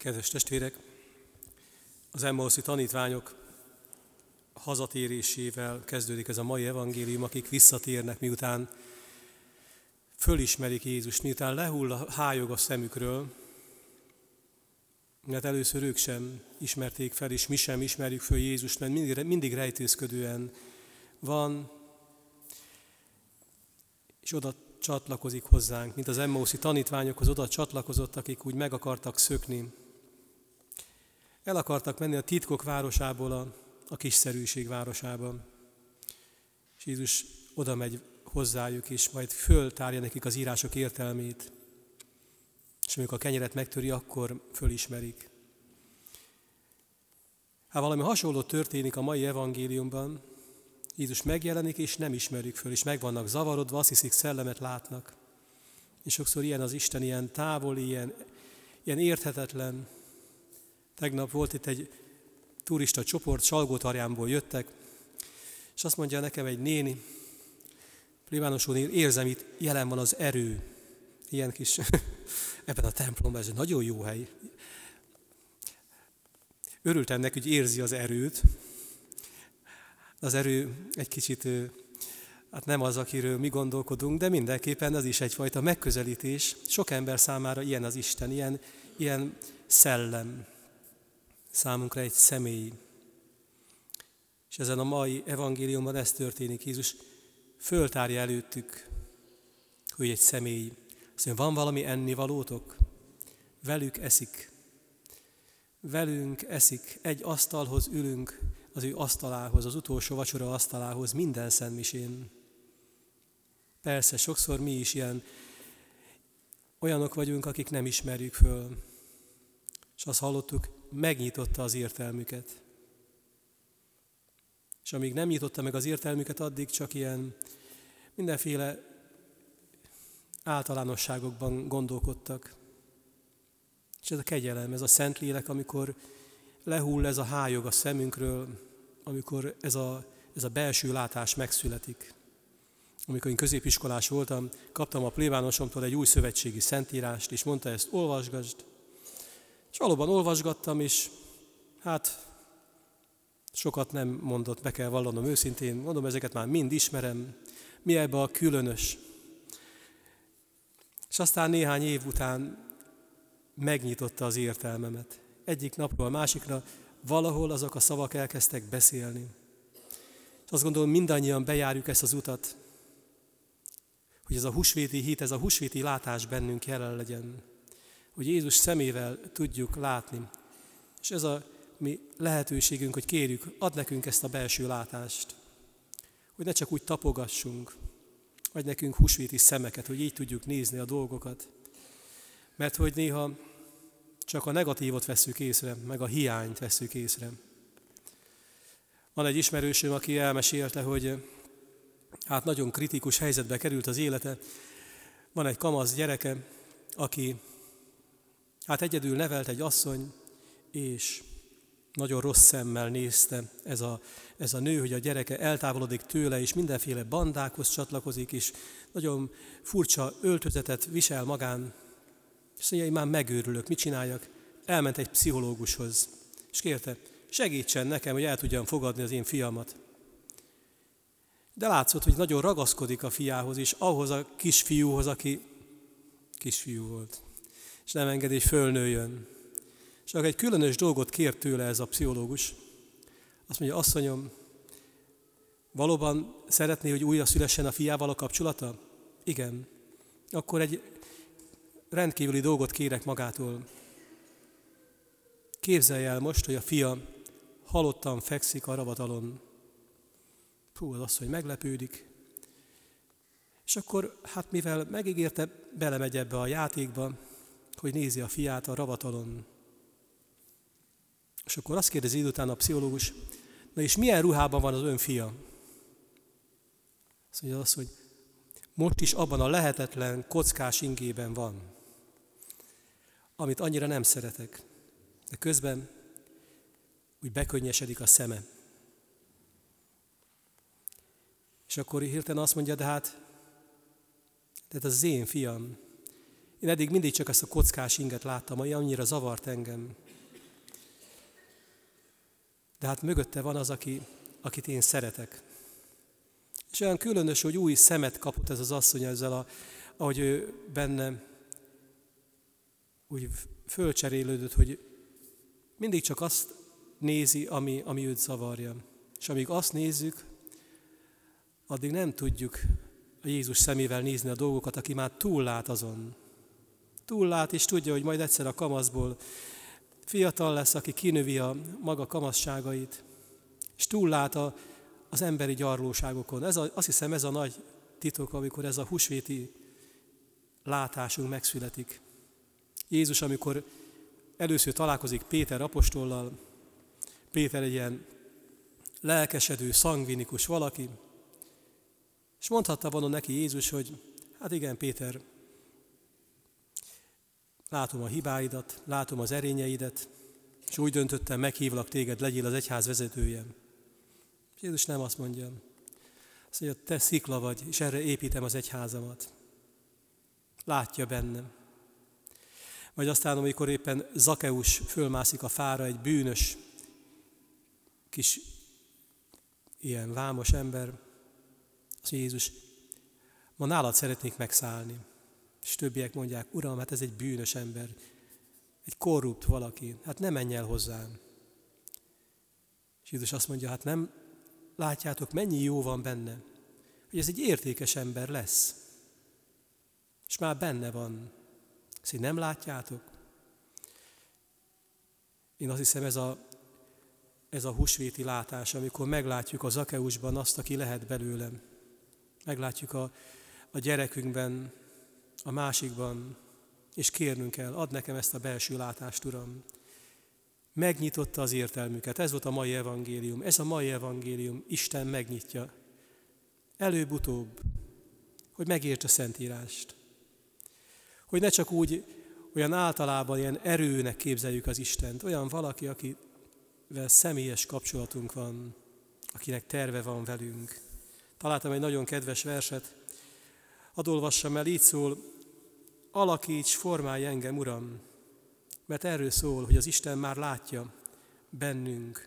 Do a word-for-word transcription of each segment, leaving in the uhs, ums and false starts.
Kedves testvérek, az Emmauszi tanítványok hazatérésével kezdődik ez a mai evangélium, akik visszatérnek, miután fölismerik Jézust, miután lehull a hályog a szemükről, mert először ők sem ismerték fel, és mi sem ismerjük föl Jézust, mert mindig, mindig rejtőzködően van, és oda csatlakozik hozzánk, mint az Emmauszi tanítványokhoz oda csatlakozott, akik úgy meg akartak szökni. El akartak menni a titkok városából a, a kiszerűség városába. És Jézus oda megy hozzájuk, és majd föltárja nekik az írások értelmét. És amikor a kenyeret megtöri, akkor fölismerik. Hát valami hasonló történik a mai evangéliumban. Jézus megjelenik, és nem ismerik föl, és meg vannak zavarodva, azt hiszik, szellemet látnak. És sokszor ilyen az Isten, ilyen távoli, ilyen, ilyen érthetetlen. Tegnap volt itt egy turista csoport, Salgótarjánból jöttek, és azt mondja nekem egy néni, plébánosul érzem, itt jelen van az erő. Ilyen kis, ebben a templomban, ez egy nagyon jó hely. Örültem neki, hogy érzi az erőt. Az erő egy kicsit, hát nem az, akiről mi gondolkodunk, de mindenképpen az is egyfajta megközelítés. Sok ember számára ilyen az Isten, ilyen, ilyen szellem. Számunkra egy személy. És ezen a mai evangéliumban ez történik. Jézus föltárja előttük, hogy egy személy. Azt mondja, van valami ennivalótok? Velük eszik. Velünk eszik. Egy asztalhoz ülünk, az ő asztalához, az utolsó vacsora asztalához, minden szentmisén. Persze, sokszor mi is ilyen olyanok vagyunk, akik nem ismerjük föl. És azt hallottuk, megnyitotta az értelmüket. És amíg nem nyitotta meg az értelmüket, addig csak ilyen mindenféle általánosságokban gondolkodtak. És ez a kegyelem, ez a Szentlélek, amikor lehull ez a hályog a szemünkről, amikor ez a, ez a belső látás megszületik. Amikor én középiskolás voltam, kaptam a plébánosomtól egy új szövetségi szentírást, és mondta, ezt olvasgasd. És valóban olvasgattam, és hát sokat nem mondott, be kell vallanom őszintén, mondom, ezeket már mind ismerem, mi ebbe a különös. És aztán néhány év után megnyitotta az értelmemet. Egyik napról a másikra valahol azok a szavak elkezdtek beszélni. És azt gondolom, mindannyian bejárjuk ezt az utat, hogy ez a húsvéti hit, ez a húsvéti látás bennünk jelen legyen. Hogy Jézus szemével tudjuk látni. És ez a mi lehetőségünk, hogy kérjük, add nekünk ezt a belső látást. Hogy ne csak úgy tapogassunk, adj nekünk húsvéti szemeket, hogy így tudjuk nézni a dolgokat. Mert hogy néha csak a negatívot vesszük észre, meg a hiányt vesszük észre. Van egy ismerősöm, aki elmesélte, hogy hát nagyon kritikus helyzetbe került az élete. Van egy kamasz gyereke, aki hát egyedül nevelt egy asszony, és nagyon rossz szemmel nézte ez a, ez a nő, hogy a gyereke eltávolodik tőle, és mindenféle bandákhoz csatlakozik, és nagyon furcsa öltözetet visel magán. És mondja, én már megőrülök, mit csináljak? Elment egy pszichológushoz, és kérte, segítsen nekem, hogy el tudjam fogadni az én fiamat. De látszott, hogy nagyon ragaszkodik a fiához, és ahhoz a kisfiúhoz, aki kisfiú volt. És nem engedi, hogy fölnőjön. És akkor egy különös dolgot kért tőle ez a pszichológus. Azt mondja, asszonyom, valóban szeretné, hogy újra szülessen a fiával a kapcsolata? Igen. Akkor egy rendkívüli dolgot kérek magától. Képzelj el most, hogy a fia halottan fekszik a ravatalon. Hú, az asszony meglepődik. És akkor, hát mivel megígérte, belemegy ebbe a játékba, hogy nézi a fiát a ravatalon. És akkor azt kérdezi idő után a pszichológus, na és milyen ruhában van az ön fia? Azt mondja azt, hogy most is abban a lehetetlen kockás ingében van, amit annyira nem szeretek, de közben úgy bekönnyesedik a szeme. És akkor hirtelen azt mondja, de hát, de hát az én fiam, Én eddig mindig csak ezt a kockás inget láttam, ami annyira zavart engem. De hát mögötte van az, aki, akit én szeretek. És olyan különös, hogy új szemet kapott ez az asszony ezzel, a, ahogy ő benne úgy fölcserélődött, hogy mindig csak azt nézi, ami, ami őt zavarja. És amíg azt nézzük, addig nem tudjuk a Jézus szemével nézni a dolgokat, aki már túllát azon. Túllát, és tudja, hogy majd egyszer a kamaszból fiatal lesz, aki kinövi a maga kamaszságait, és túllát a, az emberi gyarlóságokon. Ez a, azt hiszem, ez a nagy titok, amikor ez a húsvéti látásunk megszületik. Jézus, amikor először találkozik Péter apostollal, Péter egy ilyen lelkesedő, szangvinikus valaki, és mondhatta volna neki Jézus, hogy hát igen, Péter, látom a hibáidat, látom az erényeidet, és úgy döntöttem, meghívlak téged, legyél az egyház vezetője. És Jézus nem azt mondja, azt mondja, te szikla vagy, és erre építem az egyházamat. Látja bennem. Vagy aztán, amikor éppen Zakeus fölmászik a fára, egy bűnös, kis ilyen vámos ember, azt mondja Jézus, ma nálad szeretnék megszállni. És többiek mondják, Uram, hát ez egy bűnös ember, egy korrupt valaki, hát ne menj el hozzám. És Jézus azt mondja, hát nem látjátok, mennyi jó van benne, hogy ez egy értékes ember lesz. És már benne van. Ezt így nem látjátok? Én azt hiszem, ez a, ez a húsvéti látás, amikor meglátjuk a Zakeusban azt, aki lehet belőlem. Meglátjuk a, a gyerekünkben, a másikban, és kérnünk kell, add nekem ezt a belső látást, Uram. Megnyitotta az értelmüket, ez volt a mai evangélium. Ez a mai evangélium, Isten megnyitja. Előbb-utóbb, hogy megértse a Szentírást. Hogy ne csak úgy, olyan általában ilyen erőnek képzeljük az Istent, olyan valaki, akivel személyes kapcsolatunk van, akinek terve van velünk. Találtam egy nagyon kedves verset, hadd olvassam el, így szól, alakíts, formálj engem, Uram, mert erről szól, hogy az Isten már látja bennünk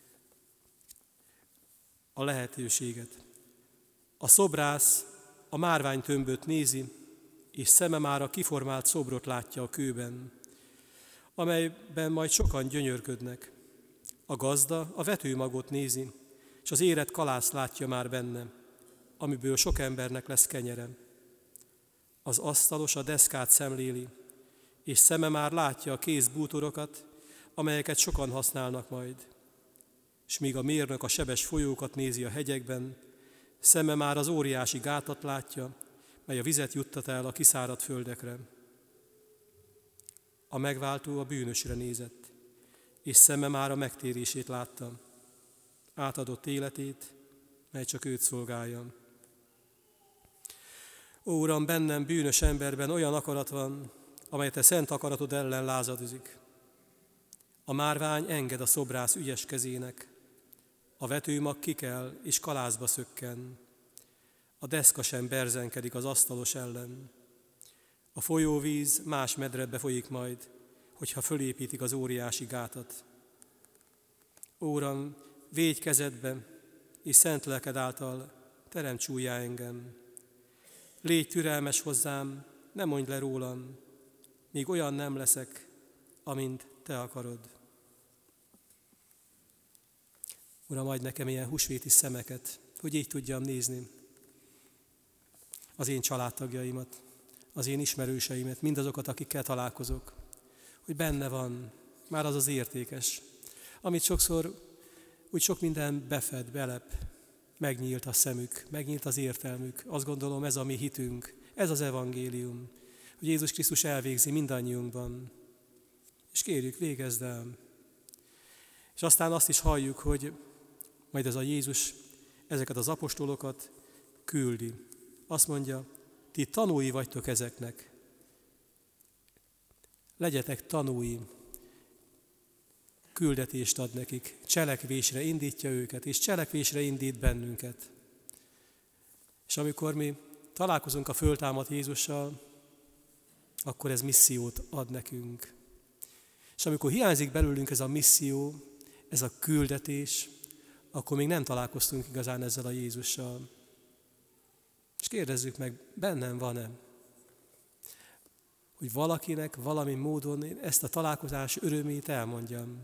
a lehetőséget. A szobrász a márványtömböt nézi, és szeme már a kiformált szobrot látja a kőben, amelyben majd sokan gyönyörködnek. A gazda a vetőmagot nézi, és az érett kalász látja már benne, amiből sok embernek lesz kenyere. Az asztalos a deszkát szemléli, és szeme már látja a kész bútorokat, amelyeket sokan használnak majd. És míg a mérnök a sebes folyókat nézi a hegyekben, szeme már az óriási gátat látja, mely a vizet juttat el a kiszáradt földekre. A megváltó a bűnösre nézett, és szeme már a megtérését látta, átadott életét, mely csak őt szolgálja. Ó, Uram, bennem bűnös emberben olyan akarat van, amely te szent akaratod ellen lázadozik. A márvány enged a szobrász ügyes kezének, a vetőmag kikel és kalászba szökken. A deszka sem berzenkedik az asztalos ellen. A folyóvíz más medrebbe folyik majd, hogyha fölépítik az óriási gátat. Ó, Uram, védj kezedbe, és szent lelked által teremts újjá engem. Légy türelmes hozzám, ne mondj le rólam, míg olyan nem leszek, amint te akarod. Uram, adj nekem ilyen húsvéti szemeket, hogy így tudjam nézni az én családtagjaimat, az én ismerőseimet, mindazokat, akikkel találkozok, hogy benne van már az az értékes, amit sokszor úgy sok minden befed, belep, megnyílt a szemük, megnyílt az értelmük. Azt gondolom, ez a mi hitünk, ez az evangélium, hogy Jézus Krisztus elvégzi mindannyiunkban. És kérjük, végezd el. És aztán azt is halljuk, hogy majd ez a Jézus ezeket az apostolokat küldi. Azt mondja, ti tanúi vagytok ezeknek. Legyetek tanúi. Küldetést ad nekik, cselekvésre indítja őket, és cselekvésre indít bennünket. És amikor mi találkozunk a föltámadt Jézussal, akkor ez missziót ad nekünk. És amikor hiányzik belőlünk ez a misszió, ez a küldetés, akkor még nem találkoztunk igazán ezzel a Jézussal. És kérdezzük meg, bennem van-e, hogy valakinek valami módon én ezt a találkozás örömét elmondjam.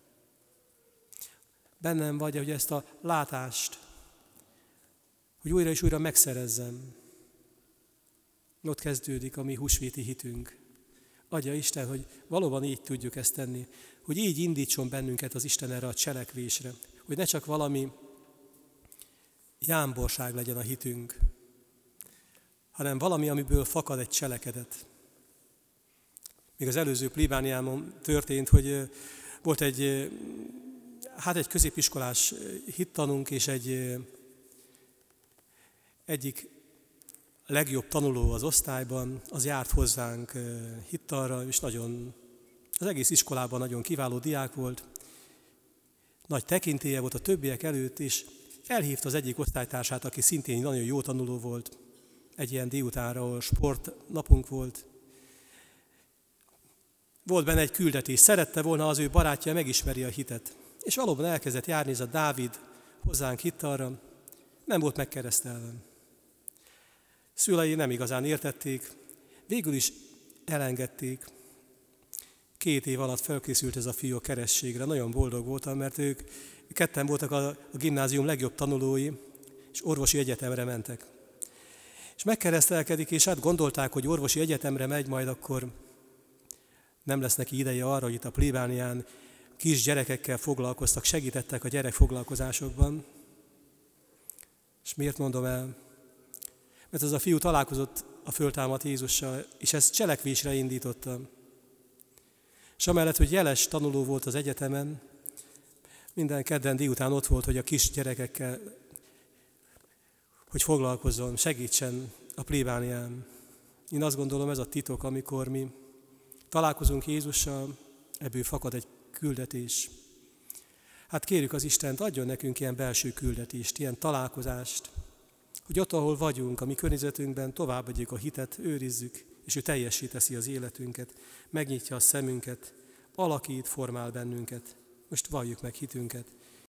Bennem vagy, hogy ezt a látást, hogy újra és újra megszerezzem. Ott kezdődik a mi húsvéti hitünk. Adja Isten, hogy valóban így tudjuk ezt tenni, hogy így indítson bennünket az Isten erre a cselekvésre, hogy ne csak valami jámborság legyen a hitünk, hanem valami, amiből fakad egy cselekedet. Még az előző plébániámon történt, hogy volt egy, hát egy középiskolás hittanunk, és egy egyik legjobb tanuló az osztályban, az járt hozzánk hittanra, és nagyon, az egész iskolában nagyon kiváló diák volt, nagy tekintélye volt a többiek előtt, és elhívta az egyik osztálytársát, aki szintén nagyon jó tanuló volt, egy ilyen délutánra, ahol sportnapunk volt. Volt benne egy küldetés, szerette volna az ő barátja megismeri a hitet. És valóban elkezdett járni, ez a Dávid hozzánk hittanra, nem volt megkeresztelve. Szülei nem igazán értették, végül is elengedték. Két év alatt felkészült ez a fiú a keresztségre, nagyon boldog voltam, mert ők ketten voltak a, a gimnázium legjobb tanulói, és orvosi egyetemre mentek. És megkeresztelkedik, és hát gondolták, hogy orvosi egyetemre megy, majd akkor nem lesz neki ideje arra, hogy itt a plébánián kis gyerekekkel foglalkoztak, segítettek a gyerekfoglalkozásokban. És miért mondom el? Mert az a fiú találkozott a föltámadt Jézussal, és ezt cselekvésre indította. És amellett, hogy jeles tanuló volt az egyetemen, minden kedden délután ott volt, hogy a kis gyerekekkel, hogy foglalkozzon, segítsen a plébánián. Én azt gondolom, ez a titok, amikor mi találkozunk Jézussal, ebből fakad egy küldetés. Hát kérjük az Istent, adjon nekünk ilyen belső küldetést, ilyen találkozást, hogy ott, ahol vagyunk, a mi környezetünkben továbbadjuk a hitet, őrizzük, és ő teljessé teszi az életünket, megnyitja a szemünket, alakít, formál bennünket. Most valljuk meg hitünket.